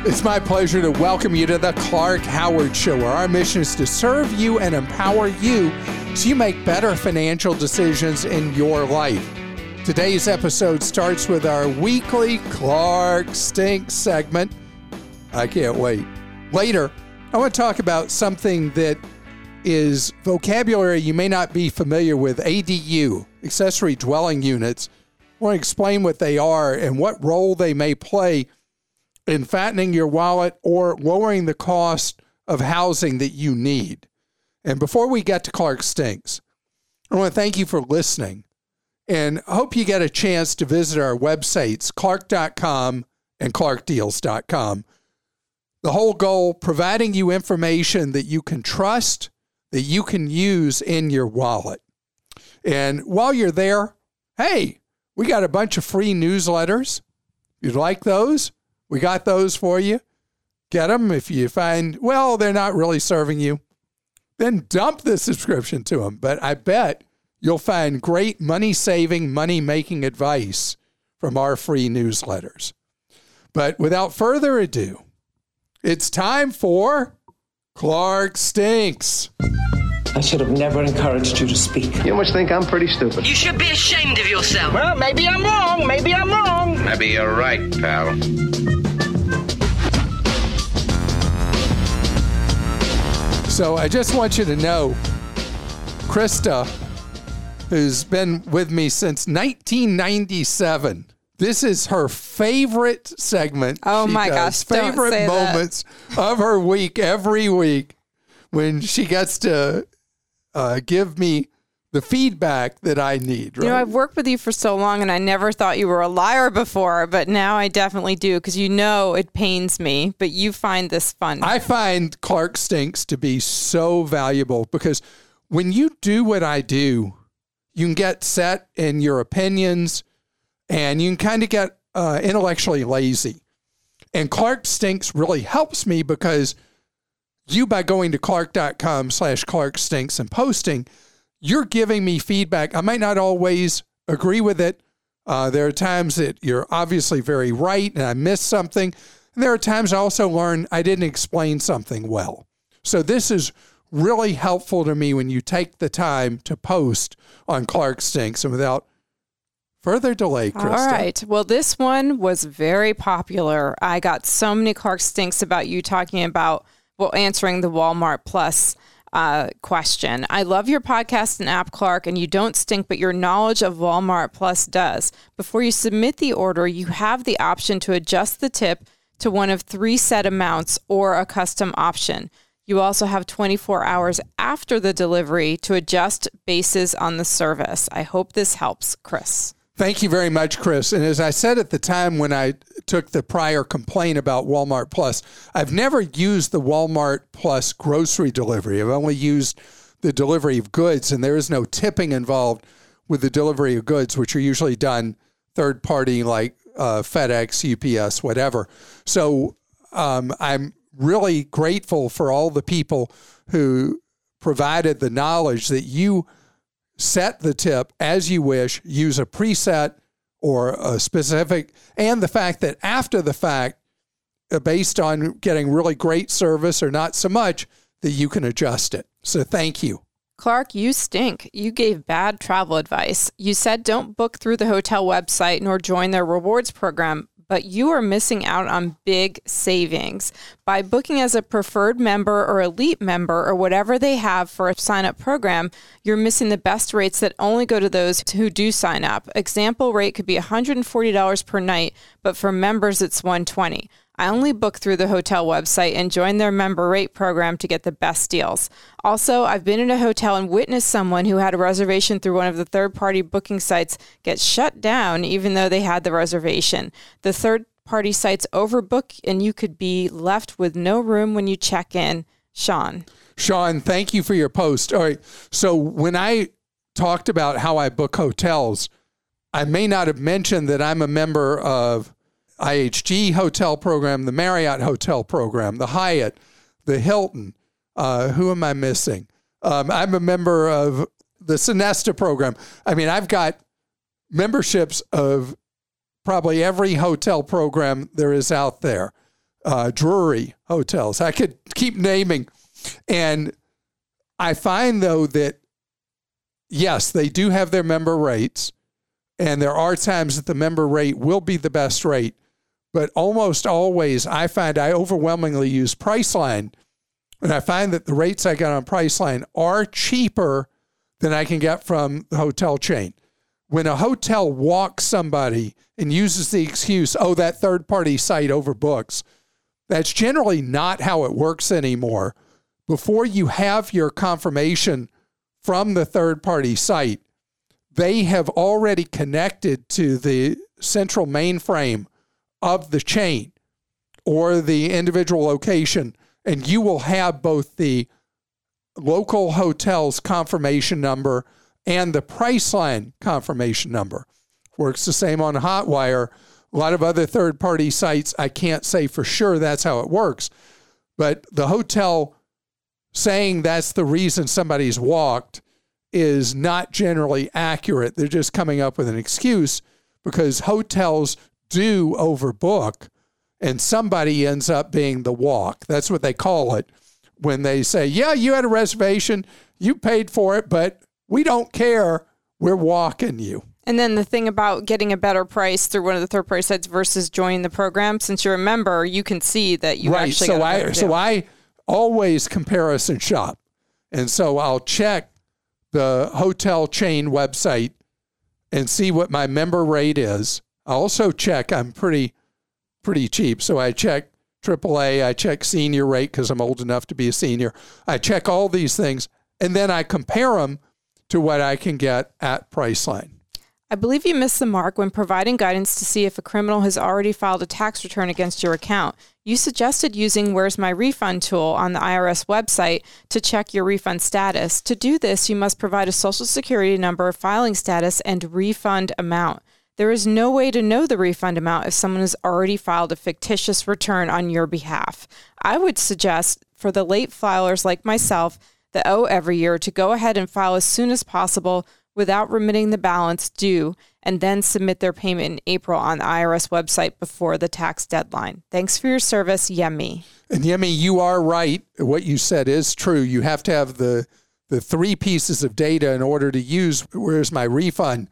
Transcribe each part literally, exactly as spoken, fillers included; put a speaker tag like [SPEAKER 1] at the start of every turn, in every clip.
[SPEAKER 1] It's my pleasure to welcome you to the Clark Howard Show, where our mission is to serve you and empower you so you make better financial decisions in your life. Today's episode starts with our weekly Clark Stinks segment. I can't wait. Later, I want to talk about something that is vocabulary you may not be familiar with, A D U, accessory dwelling units. I want to explain what they are and what role they may play in fattening your wallet or lowering the cost of housing that you need. And before we get to Clark Stinks, I want to thank you for listening and hope you get a chance to visit our websites, clark dot com and clark deals dot com. The whole goal, providing you information that you can trust, that you can use in your wallet. And while you're there, hey, we got a bunch of free newsletters. You'd like those? We got those for you. Get them. If you find, well, they're not really serving you, then dump the subscription to them. But I bet you'll find great money-saving, money-making advice from our free newsletters. But without further ado, it's time for Clark Stinks.
[SPEAKER 2] I should have never encouraged you to speak.
[SPEAKER 3] You must think I'm pretty stupid.
[SPEAKER 4] You should be ashamed of yourself.
[SPEAKER 2] Well, maybe I'm wrong. Maybe I'm wrong.
[SPEAKER 3] Maybe you're right, pal.
[SPEAKER 1] So I just want you to know, Krista, who's been with me since nineteen ninety-seven, this is her favorite segment.
[SPEAKER 5] Oh
[SPEAKER 1] she
[SPEAKER 5] my
[SPEAKER 1] does.
[SPEAKER 5] gosh, don't
[SPEAKER 1] favorite
[SPEAKER 5] say
[SPEAKER 1] moments of her week every week when she gets to uh, give me the feedback that I need. Right?
[SPEAKER 5] You know, I've worked with you for so long, and I never thought you were a liar before, but now I definitely do, because you know it pains me, but you find this fun.
[SPEAKER 1] I find Clark Stinks to be so valuable because when you do what I do, you can get set in your opinions, and you can kind of get uh, intellectually lazy. And Clark Stinks really helps me because you, by going to clark dot com slash Clark Stinks and posting, you're giving me feedback. I might not always agree with it. Uh, there are times that you're obviously very right and I missed something. And there are times I also learn I didn't explain something well. So this is really helpful to me when you take the time to post on Clark Stinks. And without further delay, Krista.
[SPEAKER 5] All right. Well, this one was very popular. I got so many Clark Stinks about you talking about, well, answering the Walmart Plus Uh, question. I love your podcast and app, Clark, and you don't stink, but your knowledge of Walmart Plus does. Before you submit the order, you have the option to adjust the tip to one of three set amounts or a custom option. You also have twenty-four hours after the delivery to adjust bases on the service. I hope this helps, Chris.
[SPEAKER 1] Thank you very much, Chris. And as I said at the time when I took the prior complaint about Walmart Plus, I've never used the Walmart Plus grocery delivery. I've only used the delivery of goods, and there is no tipping involved with the delivery of goods, which are usually done third party like uh, FedEx, U P S, whatever. So um, I'm really grateful for all the people who provided the knowledge that you set the tip as you wish, use a preset or a specific, and the fact that after the fact, uh, based on getting really great service or not so much, that you can adjust it. So thank you.
[SPEAKER 5] Clark, you stink. You gave bad travel advice. You said don't book through the hotel website nor join their rewards program, but you are missing out on big savings. By booking as a preferred member or elite member or whatever they have for a sign-up program, you're missing the best rates that only go to those who do sign up. Example rate could be one hundred forty dollars per night, but for members it's one hundred twenty dollars. I only book through the hotel website and join their member rate program to get the best deals. Also, I've been in a hotel and witnessed someone who had a reservation through one of the third-party booking sites get shut down even though they had the reservation. The third-party sites overbook and you could be left with no room when you check in. Sean.
[SPEAKER 1] Sean, thank you for your post. All right. So when I talked about how I book hotels, I may not have mentioned that I'm a member of I H G hotel program, the Marriott hotel program, the Hyatt, the Hilton. Uh, who am I missing? Um, I'm a member of the Sonesta program. I mean, I've got memberships of probably every hotel program there is out there. uh, Drury hotels. I could keep naming. And I find, though, that, yes, they do have their member rates, and there are times that the member rate will be the best rate. But almost always, I find I overwhelmingly use Priceline, and I find that the rates I get on Priceline are cheaper than I can get from the hotel chain. When a hotel walks somebody and uses the excuse, oh, that third-party site overbooks, that's generally not how it works anymore. Before you have your confirmation from the third-party site, they have already connected to the central mainframe of the chain or the individual location, and you will have both the local hotel's confirmation number and the Priceline confirmation number. Works the same on Hotwire. A lot of other third-party sites, I can't say for sure that's how it works, but the hotel saying that's the reason somebody's walked is not generally accurate. They're just coming up with an excuse because hotels do overbook, and somebody ends up being the walk. That's what they call it when they say, yeah, you had a reservation, you paid for it, but we don't care, we're walking you.
[SPEAKER 5] And then the thing about getting a better price through one of the third-party sites versus joining the program, since you're a member, you can see that you
[SPEAKER 1] right.
[SPEAKER 5] actually
[SPEAKER 1] so
[SPEAKER 5] got a
[SPEAKER 1] I
[SPEAKER 5] better
[SPEAKER 1] So
[SPEAKER 5] deal.
[SPEAKER 1] I always comparison shop. And so I'll check the hotel chain website and see what my member rate is. I also check, I'm pretty pretty cheap, so I check triple A, I check senior rate because I'm old enough to be a senior. I check all these things, and then I compare them to what I can get at Priceline.
[SPEAKER 5] I believe you missed the mark when providing guidance to see if a criminal has already filed a tax return against your account. You suggested using Where's My Refund tool on the I R S website to check your refund status. To do this, you must provide a Social Security number, filing status, and refund amount. There is no way to know the refund amount if someone has already filed a fictitious return on your behalf. I would suggest for the late filers like myself that owe every year to go ahead and file as soon as possible without remitting the balance due, and then submit their payment in April on the I R S website before the tax deadline. Thanks for your service, Yemi.
[SPEAKER 1] And Yemi, you are right. What you said is true. You have to have the the three pieces of data in order to use Where's My Refund.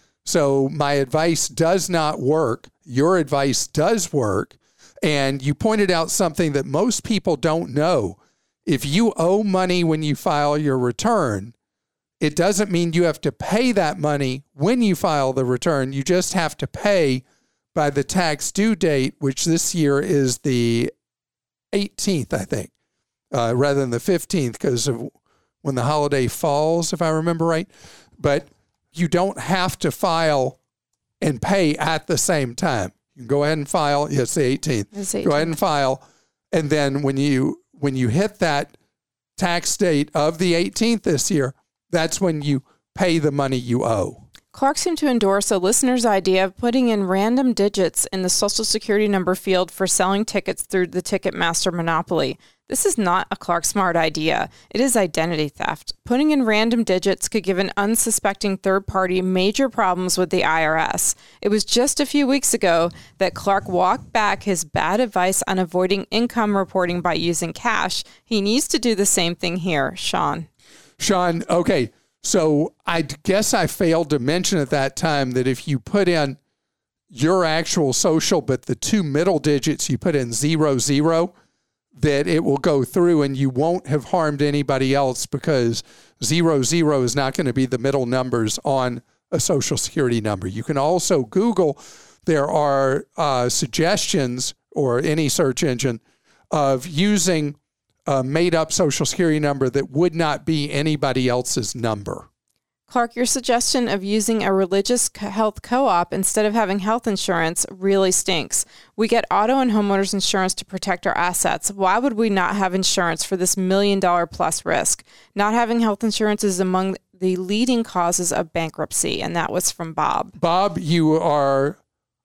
[SPEAKER 1] So my advice does not work. Your advice does work. And you pointed out something that most people don't know. If you owe money when you file your return, it doesn't mean you have to pay that money when you file the return. You just have to pay by the tax due date, which this year is the eighteenth, I think, uh, rather than the fifteenth because of when the holiday falls, if I remember right. But you don't have to file and pay at the same time. You can go ahead and file. Yeah, it's the eighteenth.
[SPEAKER 5] It's eighteenth.
[SPEAKER 1] Go ahead and file. And then when you when you hit that tax date of the eighteenth this year, that's when you pay the money you owe.
[SPEAKER 5] Clark seemed to endorse a listener's idea of putting in random digits in the Social Security number field for selling tickets through the Ticketmaster monopoly. This is not a Clark Smart idea. It is identity theft. Putting in random digits could give an unsuspecting third party major problems with the I R S. It was just a few weeks ago that Clark walked back his bad advice on avoiding income reporting by using cash. He needs to do the same thing here. Sean.
[SPEAKER 1] Sean, okay, so I guess I failed to mention at that time that if you put in your actual social, but the two middle digits, you put in zero, zero, that it will go through and you won't have harmed anybody else because zero, zero is not going to be the middle numbers on a Social Security number. You can also Google, there are uh, suggestions or any search engine of using a made-up Social Security number that would not be anybody else's number.
[SPEAKER 5] Clark, your suggestion of using a religious health co-op instead of having health insurance really stinks. We get auto and homeowners insurance to protect our assets. Why would we not have insurance for this million dollar plus risk? Not having health insurance is among the leading causes of bankruptcy, and that was from Bob.
[SPEAKER 1] Bob, you are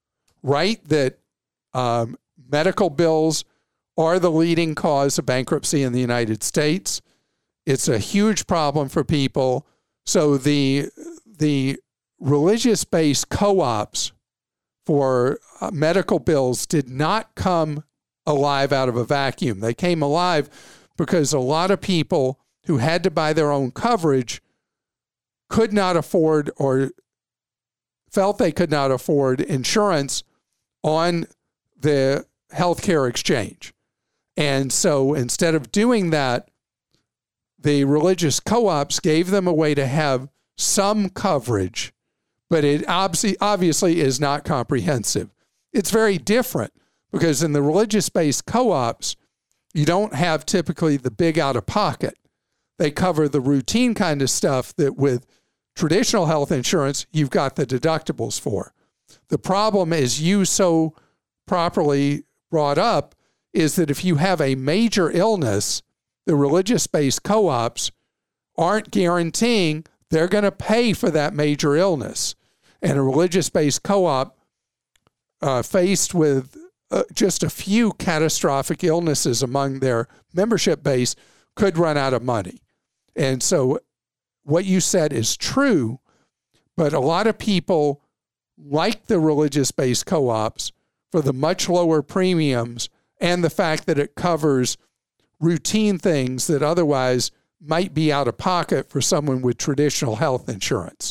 [SPEAKER 1] right that um, medical bills are the leading cause of bankruptcy in the United States. It's a huge problem for people. So the the religious-based co-ops for uh, medical bills did not come alive out of a vacuum. They came alive because a lot of people who had to buy their own coverage could not afford or felt they could not afford insurance on the healthcare exchange. And so instead of doing that, the religious co-ops gave them a way to have some coverage, but it obviously is not comprehensive. It's very different because in the religious-based co-ops, you don't have typically the big out-of-pocket. They cover the routine kind of stuff that with traditional health insurance, you've got the deductibles for. The problem, as you so properly brought up, is that if you have a major illness, the religious-based co-ops aren't guaranteeing they're going to pay for that major illness. And a religious-based co-op uh, faced with uh, just a few catastrophic illnesses among their membership base could run out of money. And so what you said is true, but a lot of people like the religious-based co-ops for the much lower premiums and the fact that it covers routine things that otherwise might be out of pocket for someone with traditional health insurance.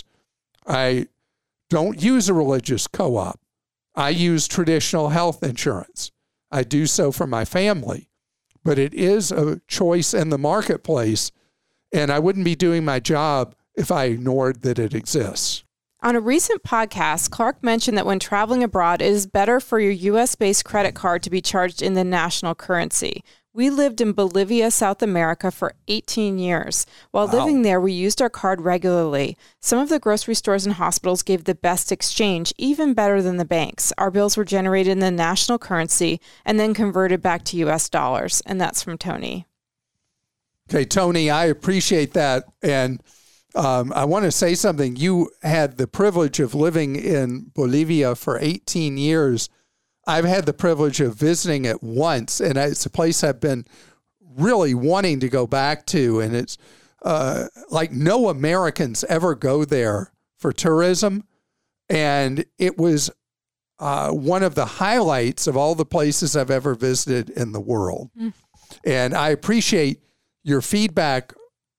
[SPEAKER 1] I don't use a religious co-op. I use traditional health insurance. I do so for my family, but it is a choice in the marketplace, and I wouldn't be doing my job if I ignored that it exists.
[SPEAKER 5] On a recent podcast, Clark mentioned that when traveling abroad, it is better for your U S-based credit card to be charged in the national currency. We lived in Bolivia, South America for eighteen years. While
[SPEAKER 1] Wow.
[SPEAKER 5] living there, we used our card regularly. Some of the grocery stores and hospitals gave the best exchange, even better than the banks. Our bills were generated in the national currency and then converted back to U S dollars. And that's from Tony.
[SPEAKER 1] Okay, Tony, I appreciate that. And um, I want to say something. You had the privilege of living in Bolivia for eighteen years. I've had the privilege of visiting it once, and it's a place I've been really wanting to go back to. And it's uh, like no Americans ever go there for tourism. And it was uh, one of the highlights of all the places I've ever visited in the world. Mm. And I appreciate your feedback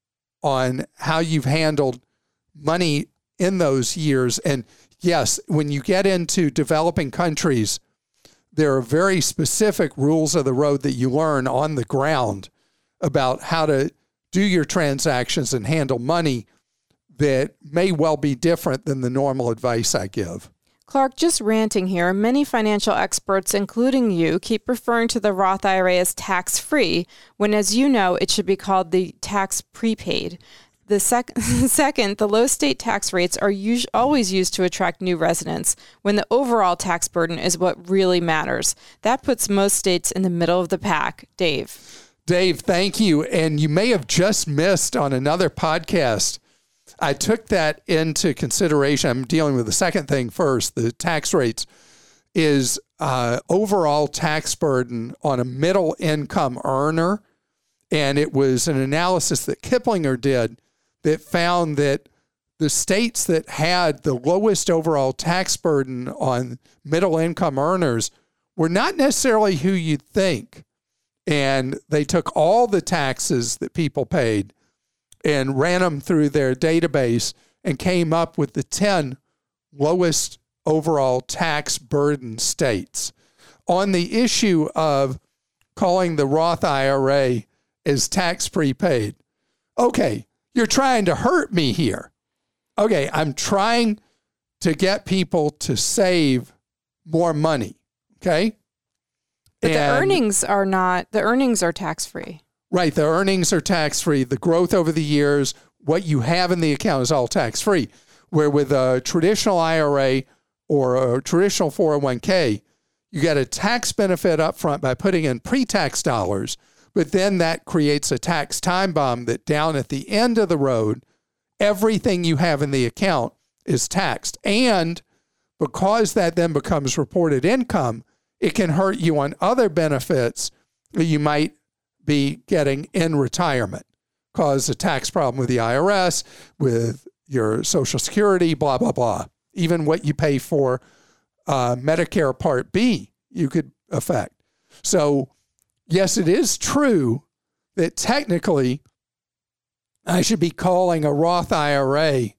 [SPEAKER 1] on how you've handled money in those years. And yes, when you get into developing countries, there are very specific rules of the road that you learn on the ground about how to do your transactions and handle money that may well be different than the normal advice I give.
[SPEAKER 5] Clark, just ranting here. Many financial experts, including you, keep referring to the Roth I R A as tax-free, when, as you know, it should be called the tax prepaid. The sec- second, the low state tax rates are us- always used to attract new residents, when the overall tax burden is what really matters. That puts most states in the middle of the pack. Dave.
[SPEAKER 1] Dave, thank you. And you may have just missed on another podcast. I took that into consideration. I'm dealing with the second thing first. The tax rates is uh, overall tax burden on a middle income earner. And it was an analysis that Kiplinger did that found that the states that had the lowest overall tax burden on middle income earners were not necessarily who you'd think. And they took all the taxes that people paid and ran them through their database and came up with the ten lowest overall tax burden states. On the issue of calling the Roth I R A as tax prepaid, okay, you're trying to hurt me here. Okay, I'm trying to get people to save more money, okay?
[SPEAKER 5] But
[SPEAKER 1] and,
[SPEAKER 5] the earnings are not, the earnings are tax-free.
[SPEAKER 1] Right, the earnings are tax-free. The growth over the years, what you have in the account is all tax-free. Where with a traditional I R A or a traditional four oh one k, you get a tax benefit up front by putting in pre-tax dollars, but then that creates a tax time bomb that down at the end of the road, everything you have in the account is taxed. And because that then becomes reported income, it can hurt you on other benefits that you might be getting in retirement, cause a tax problem with the I R S, with your Social Security, blah, blah, blah. Even what you pay for uh, Medicare Part B, you could affect. So, yes, it is true that technically I should be calling a Roth I R A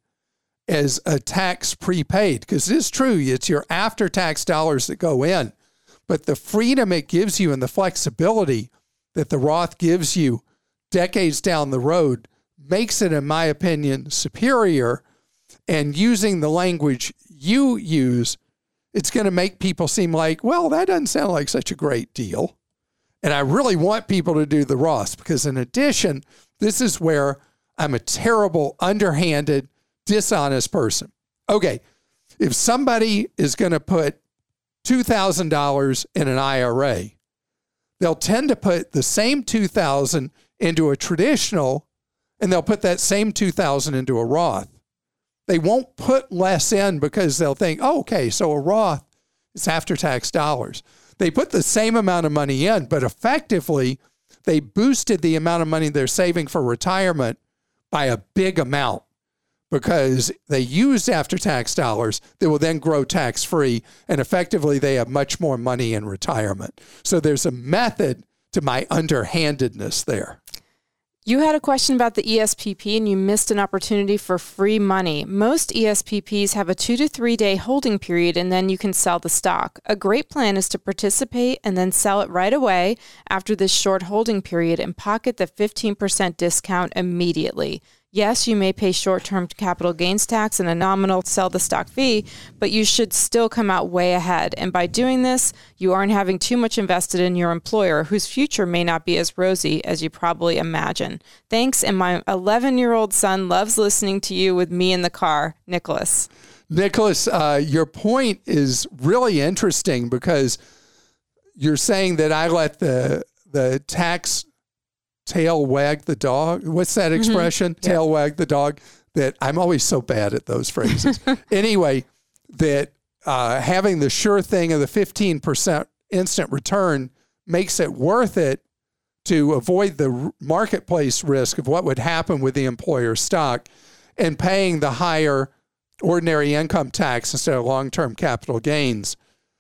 [SPEAKER 1] as a tax prepaid, because it is true, it's your after-tax dollars that go in. But the freedom it gives you and the flexibility that the Roth gives you decades down the road makes it, in my opinion, superior. And using the language you use, it's going to make people seem like, well, that doesn't sound like such a great deal. And I really want people to do the Roths, because in addition, this is where I'm a terrible, underhanded, dishonest person. Okay, if somebody is going to put two thousand dollars in an I R A, they'll tend to put the same two thousand dollars into a traditional, and they'll put that same two thousand dollars into a Roth. They won't put less in because they'll think, oh, okay, so a Roth is after-tax dollars. They put the same amount of money in, but effectively, they boosted the amount of money they're saving for retirement by a big amount, because they used after-tax dollars that will then grow tax-free, and effectively they have much more money in retirement. So there's a method to my underhandedness there.
[SPEAKER 5] You had a question about the E S P P and you missed an opportunity for free money. Most E S P Ps have a two to three day holding period and then you can sell the stock. A great plan is to participate and then sell it right away after this short holding period and pocket the fifteen percent discount immediately. Yes, you may pay short-term capital gains tax and a nominal sell the stock fee, but you should still come out way ahead. And by doing this, you aren't having too much invested in your employer, whose future may not be as rosy as you probably imagine. Thanks, and my eleven-year-old son loves listening to you with me in the car. Nicholas.
[SPEAKER 1] Nicholas, uh, your point is really interesting, because you're saying that I let the the tax tail wag the dog. What's that expression? Mm-hmm. Tail yeah. wag the dog. That I'm always so bad at those phrases. Anyway, that uh, having the sure thing of the fifteen percent instant return makes it worth it to avoid the marketplace risk of what would happen with the employer's stock and paying the higher ordinary income tax instead of long-term capital gains.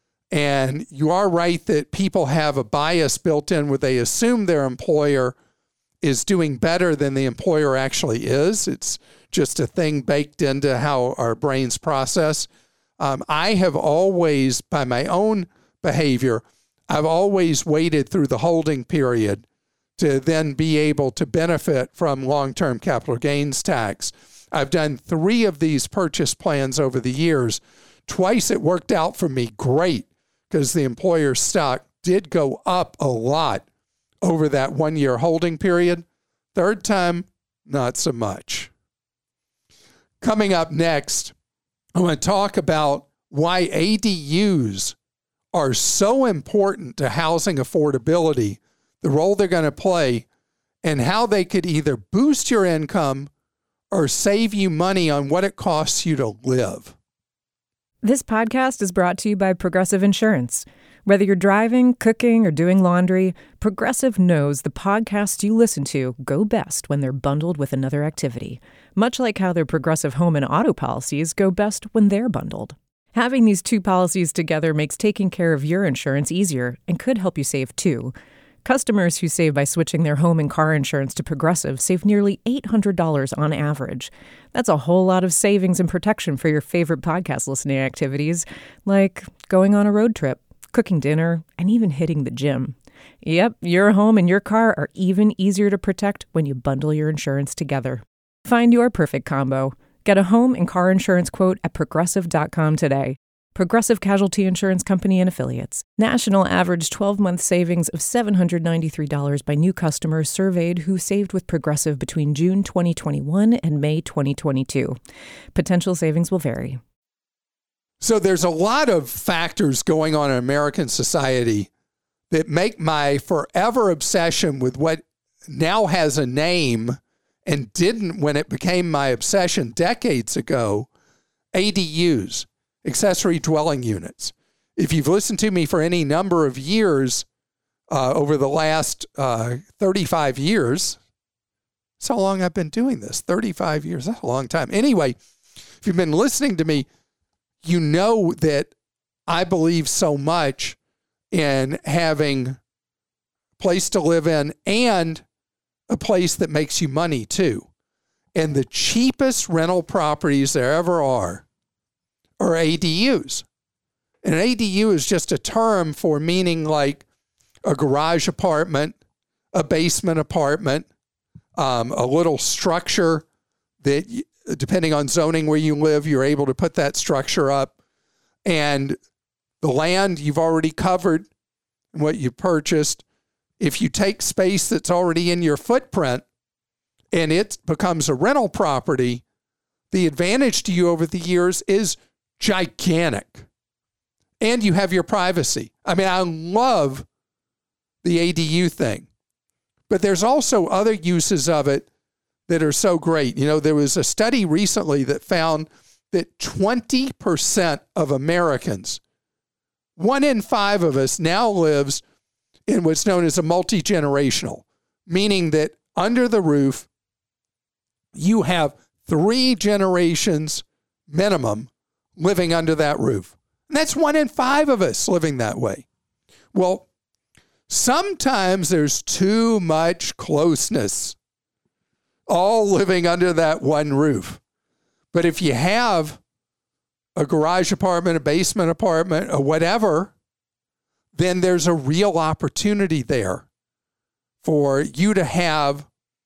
[SPEAKER 1] And you are right that people have a bias built in where they assume their employer is doing better than the employer actually is. It's just a thing baked into how our brains process. Um, I have always, by my own behavior, I've always waited through the holding period to then be able to benefit from long-term capital gains tax. I've done three of these purchase plans over the years. Twice it worked out for me great, because the employer's stock did go up a lot over that one-year holding period. Third time, not so much. Coming up next, I want to talk about why A D Us are so important to housing affordability, the role they're going to play, and how they could either boost your income or save you money on what it costs you to live.
[SPEAKER 6] This podcast is brought to you by Progressive Insurance. Whether you're driving, cooking, or doing laundry, Progressive knows the podcasts you listen to go best when they're bundled with another activity, much like how their Progressive home and auto policies go best when they're bundled. Having these two policies together makes taking care of your insurance easier and could help you save too. Customers who save by switching their home and car insurance to Progressive save nearly eight hundred dollars on average. That's a whole lot of savings and protection for your favorite podcast listening activities, like going on a road trip, cooking dinner, and even hitting the gym. Yep, your home and your car are even easier to protect when you bundle your insurance together. Find your perfect combo. Get a home and car insurance quote at progressive dot com today. Progressive Casualty Insurance Company and Affiliates. National average twelve-month savings of seven hundred ninety-three dollars by new customers surveyed who saved with Progressive between June twenty twenty-one and May twenty twenty-two. Potential savings will vary.
[SPEAKER 1] So there's a lot of factors going on in American society that make my forever obsession with what now has a name and didn't when it became my obsession decades ago, A D Us, accessory dwelling units. If you've listened to me for any number of years uh, over the last uh, thirty-five years, that's how long I've been doing this, thirty-five years, that's a long time. Anyway, if you've been listening to me, you know that I believe so much in having a place to live in and a place that makes you money too. And the cheapest rental properties there ever are are A D Us. And an A D U is just a term for meaning like a garage apartment, a basement apartment, um, a little structure that, depending on zoning where you live, you're able to put that structure up. And the land you've already covered, what you purchased. If you take space that's already in your footprint and it becomes a rental property, the advantage to you over the years is gigantic. And you have your privacy. I mean, I love the A D U thing, but there's also other uses of it that are so great. You know, there was a study recently that found that twenty percent of Americans, one in five of us now lives in what's known as a multi-generational, meaning that under the roof, you have three generations minimum living under that roof. And that's one in five of us living that way. Well, sometimes there's too much closeness, all living under that one roof. But if you have a garage apartment, a basement apartment, or whatever, then there's a real opportunity there for you to have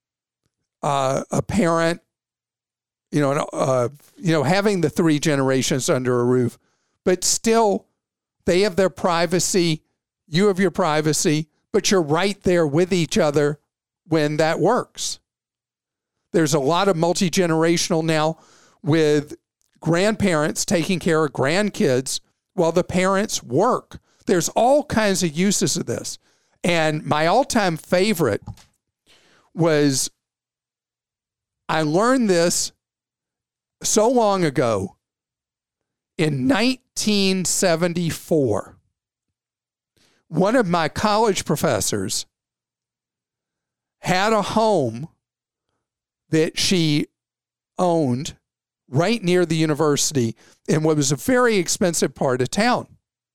[SPEAKER 1] uh, a parent, you know, uh, you know, having the three generations under a roof, but still they have their privacy, you have your privacy, but you're right there with each other when that works. There's a lot of multi-generational now with grandparents taking care of grandkids while the parents work. There's all kinds of uses of this. And my all-time favorite was, I learned this so long ago in nineteen seventy-four. One of my college professors had a home that she owned right near the university in what was a very expensive part of town.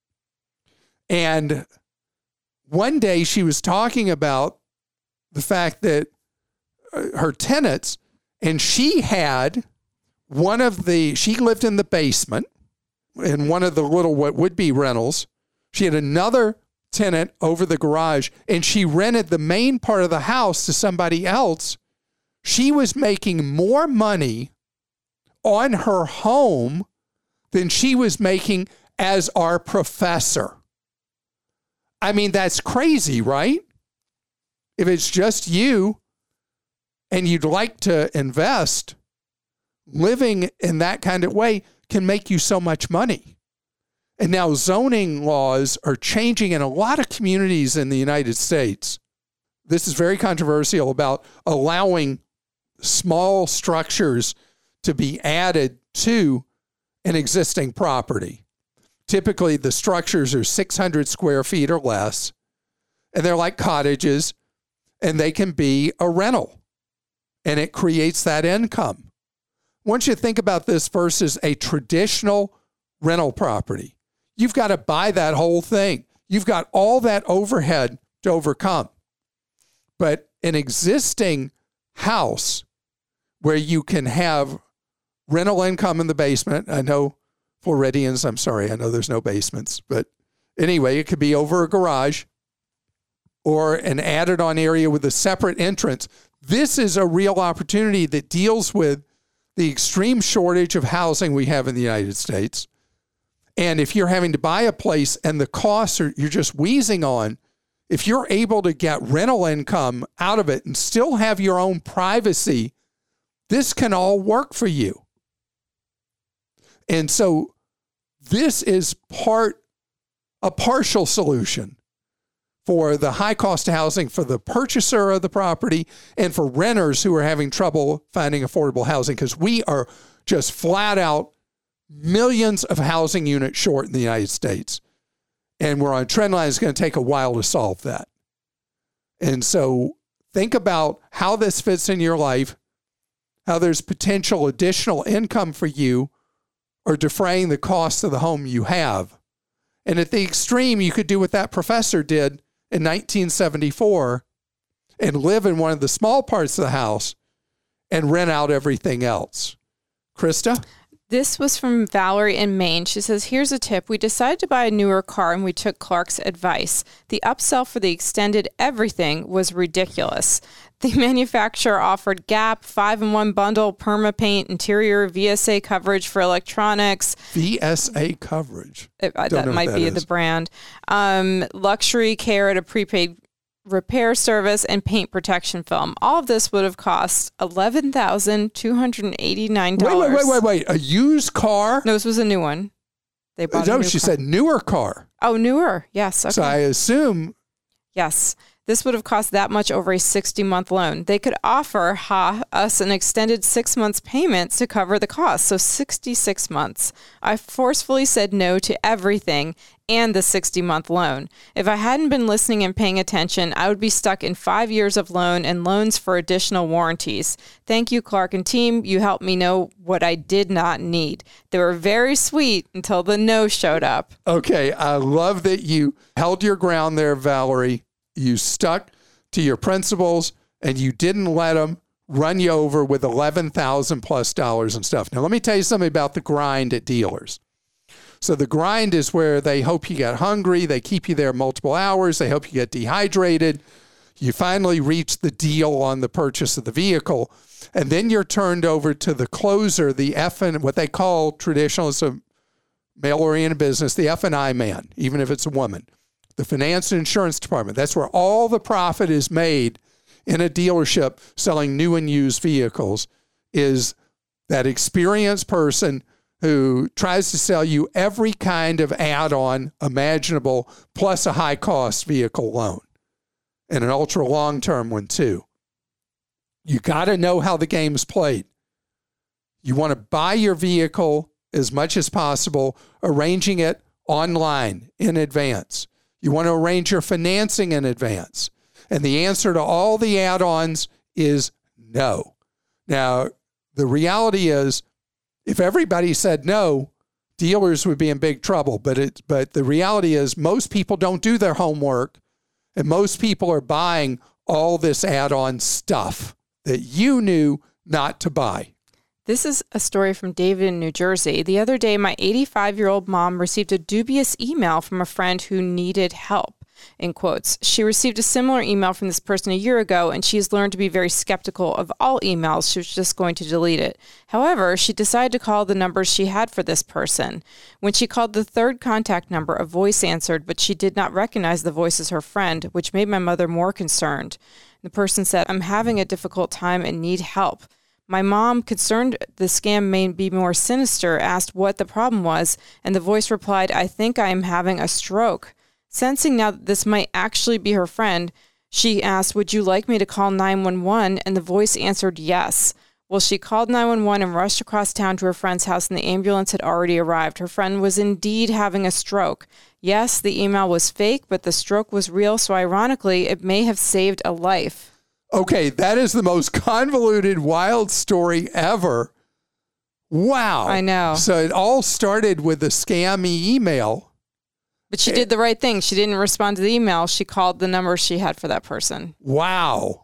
[SPEAKER 1] And one day she was talking about the fact that her tenants, and she had one of the, she lived in the basement in one of the little, what would be rentals. She had another tenant over the garage, and she rented the main part of the house to somebody else. She was making more money on her home than she was making as our professor. I mean, that's crazy, right? If it's just you and you'd like to invest, living in that kind of way can make you so much money. And now zoning laws are changing in a lot of communities in the United States. This is very controversial about allowing small structures to be added to an existing property. Typically, the structures are six hundred square feet or less, and they're like cottages, and they can be a rental, and it creates that income. Once you think about this versus a traditional rental property, you've got to buy that whole thing. You've got all that overhead to overcome. But an existing house where you can have rental income in the basement, I know Floridians, I'm sorry, I know there's no basements, but anyway, it could be over a garage or an added on area with a separate entrance. This is a real opportunity that deals with the extreme shortage of housing we have in the United States. And if you're having to buy a place and the costs are you're just wheezing on, if you're able to get rental income out of it and still have your own privacy, this can all work for you. And so this is part, a partial solution for the high cost of housing for the purchaser of the property and for renters who are having trouble finding affordable housing, because we are just flat out millions of housing units short in the United States. And we're on a trend line. It's going to take a while to solve that. And so think about how this fits in your life, how there's potential additional income for you or defraying the cost of the home you have. And at the extreme, you could do what that professor did in nineteen seventy-four and live in one of the small parts of the house and rent out everything else. Krista?
[SPEAKER 5] This was from Valerie in Maine. She says, here's a tip. We decided to buy a newer car and we took Clark's advice. The upsell for the extended everything was ridiculous. The manufacturer offered Gap, five in one bundle, perma-paint, interior, V S A coverage for electronics.
[SPEAKER 1] V S A coverage?
[SPEAKER 5] It, that might that be is. the brand. Um, luxury care at a prepaid repair service, and paint protection film. All of this would have cost eleven thousand two hundred eighty-nine dollars.
[SPEAKER 1] Wait, wait, wait, wait, wait. A used car?
[SPEAKER 5] No, this was a new one. They bought
[SPEAKER 1] no,
[SPEAKER 5] a new
[SPEAKER 1] she
[SPEAKER 5] car.
[SPEAKER 1] said newer car.
[SPEAKER 5] Oh, newer. Yes. Okay.
[SPEAKER 1] So I assume.
[SPEAKER 5] Yes. This would have cost that much over a sixty-month loan. They could offer ha, us an extended six months payment to cover the cost, so sixty-six months. I forcefully said no to everything and the sixty-month loan. If I hadn't been listening and paying attention, I would be stuck in five years of loan and loans for additional warranties. Thank you, Clark and team. You helped me know what I did not need. They were very sweet until the no showed up.
[SPEAKER 1] Okay, I love that you held your ground there, Valerie. You stuck to your principles and you didn't let them run you over with eleven thousand plus dollars and stuff. Now, let me tell you something about the grind at dealers. So the grind is where they hope you get hungry. They keep you there multiple hours. They hope you get dehydrated. You finally reach the deal on the purchase of the vehicle. And then you're turned over to the closer, the F and what they call traditional, it's a male-oriented business, the F and I man, even if it's a woman. The finance and insurance department. That's where all the profit is made in a dealership selling new and used vehicles, is that experienced person who tries to sell you every kind of add-on imaginable, plus a high-cost vehicle loan, and an ultra-long-term one too. You got to know how the game's played. You want to buy your vehicle as much as possible, arranging it online in advance. You want to arrange your financing in advance. And the answer to all the add-ons is no. Now, the reality is, if everybody said no, dealers would be in big trouble. But it, but the reality is most people don't do their homework, and most people are buying all this add-on stuff that you knew not to buy.
[SPEAKER 5] This is a story from David in New Jersey. The other day, my eighty-five-year-old mom received a dubious email from a friend who needed help, in quotes. She received a similar email from this person a year ago, and she has learned to be very skeptical of all emails. She was just going to delete it. However, she decided to call the numbers she had for this person. When she called the third contact number, a voice answered, but she did not recognize the voice as her friend, which made my mother more concerned. The person said, "I'm having a difficult time and need help." My mom, concerned the scam may be more sinister, asked what the problem was, and the voice replied, "I think I am having a stroke." Sensing now that this might actually be her friend, she asked, "Would you like me to call nine one one?" And the voice answered yes. Well, she called nine one one and rushed across town to her friend's house, and the ambulance had already arrived. Her friend was indeed having a stroke. Yes, the email was fake, but the stroke was real, so ironically, it may have saved a life.
[SPEAKER 1] Okay, that is the most convoluted, wild story ever. Wow.
[SPEAKER 5] I know.
[SPEAKER 1] So it all started with a scammy email.
[SPEAKER 5] But she did the right thing. She didn't respond to the email. She called the number she had for that person.
[SPEAKER 1] Wow.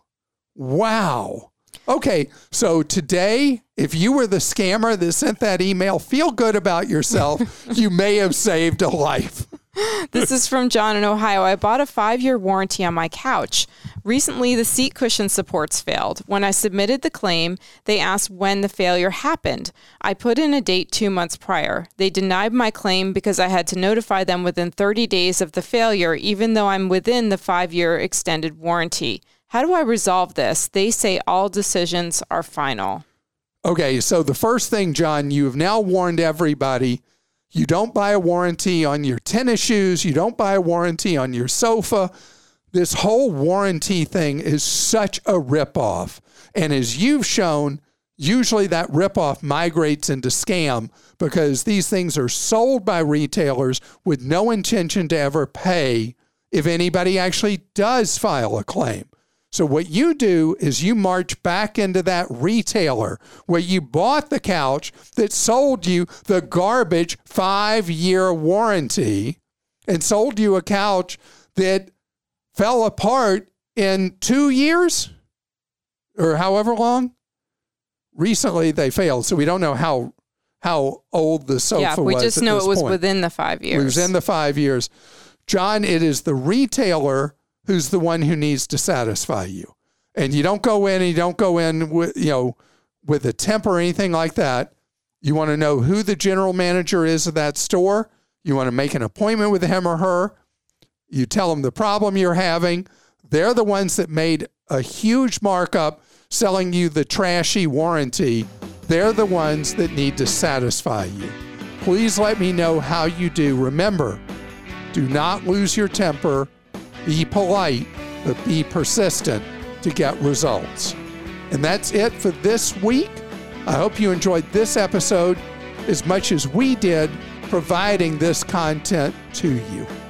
[SPEAKER 1] Wow. Okay, so today, if you were the scammer that sent that email, feel good about yourself. You may have saved a life.
[SPEAKER 5] This is from John in Ohio. I bought a five-year warranty on my couch. Recently, the seat cushion supports failed. When I submitted the claim, they asked when the failure happened. I put in a date two months prior. They denied my claim because I had to notify them within thirty days of the failure, even though I'm within the five-year extended warranty. How do I resolve this? They say all decisions are final.
[SPEAKER 1] Okay, so the first thing, John, you have now warned everybody. You don't buy a warranty on your tennis shoes. You don't buy a warranty on your sofa. This whole warranty thing is such a ripoff. And as you've shown, usually that ripoff migrates into scam because these things are sold by retailers with no intention to ever pay if anybody actually does file a claim. So what you do is you march back into that retailer where you bought the couch that sold you the garbage five-year warranty, and sold you a couch that fell apart in two years or however long. Recently, they failed, so we don't know how how old the sofa was.
[SPEAKER 5] Yeah, we
[SPEAKER 1] was
[SPEAKER 5] just
[SPEAKER 1] at
[SPEAKER 5] know
[SPEAKER 1] this
[SPEAKER 5] it was
[SPEAKER 1] point.
[SPEAKER 5] within the five years.
[SPEAKER 1] It was in the five years. John, it is the retailer who's the one who needs to satisfy you. And you don't go in and you don't go in with, you know, with a temper or anything like that. You want to know who the general manager is of that store. You want to make an appointment with him or her. You tell them the problem you're having. They're the ones that made a huge markup selling you the trashy warranty. They're the ones that need to satisfy you. Please let me know how you do. Remember, do not lose your temper. Be polite, but be persistent to get results. And that's it for this week. I hope you enjoyed this episode as much as we did providing this content to you.